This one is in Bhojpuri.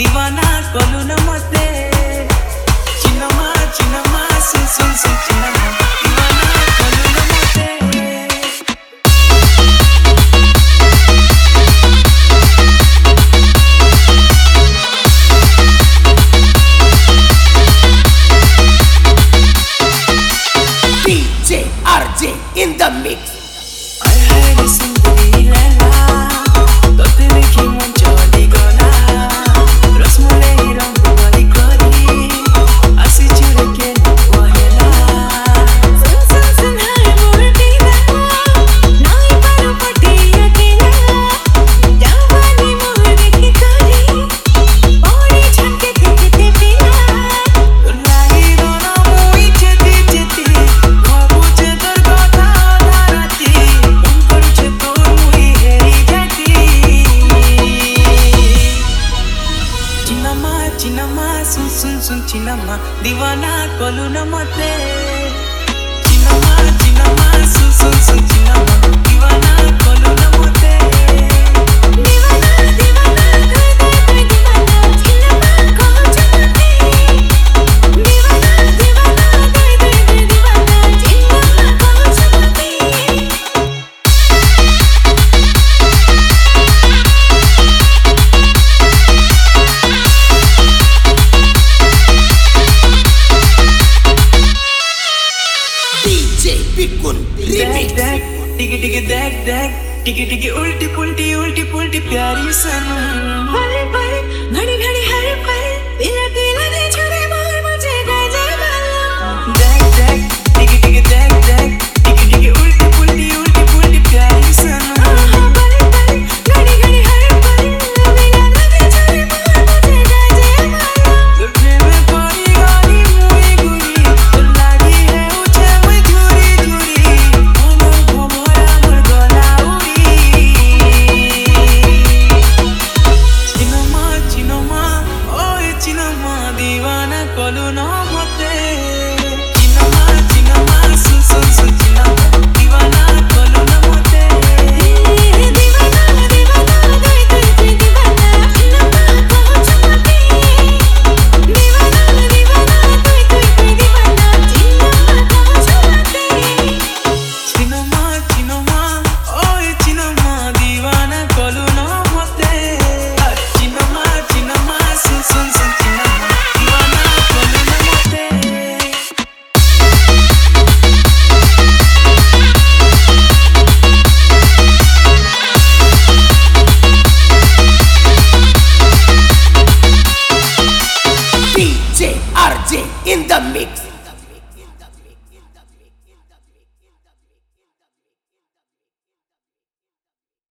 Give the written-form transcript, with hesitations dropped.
दीवाना कलु न मते चिनमा चिनमा सुन सुन सुन चिनमा दीवाना कलु न मते DJ RJ in the mix. I heard you sing the la तो तेरे की मन चली गला रसमलाई रंग वाली करी आसी चुरे के वहेला सुन सुन सुन हाय मोरटी ना नाई पर पटी अकेला जवानी मोरे की करी बॉडी झटके ते पीला लाई दोना मोई चेती चेती बाबूचे दर कथा धारती मन करूचे तोर मुई हेरी जाती चिनमा चिनमा सुन सुन सुन चिनमा दीवाना कलु न मते चिनमा चिनमा सुन सुन सुन चिनमा दीवाना कलु न मते दीवाना दीवाना दीवाना चिनमा कलु चमते दीवाना दीवाना दीवाना चिनमा कलु चमते DJ Pikun remix. टिकी टिकी देख देख टिकी टिकी उल्टी पुल्टी प्यारी सनम पल पल घड़ी घड़ी हर पल तिला तिला दे छुरे मोर मुझे गजे बालम देख देख टिकी टिकी देख देख टिकी टिकी उल्टी पुल्टी प्यारी सनम पल पल घड़ी घड़ी हर पल तिला दे छुरे मोर मुझे गजे बालम तुझे में पड़ी गाली मुई गुरी तो लागी है उछे मुई झूरी झूरी मोर घोमरा मोर गला उड़ी चिनमा चिनमा ओए चिनमा दीवाना कलु न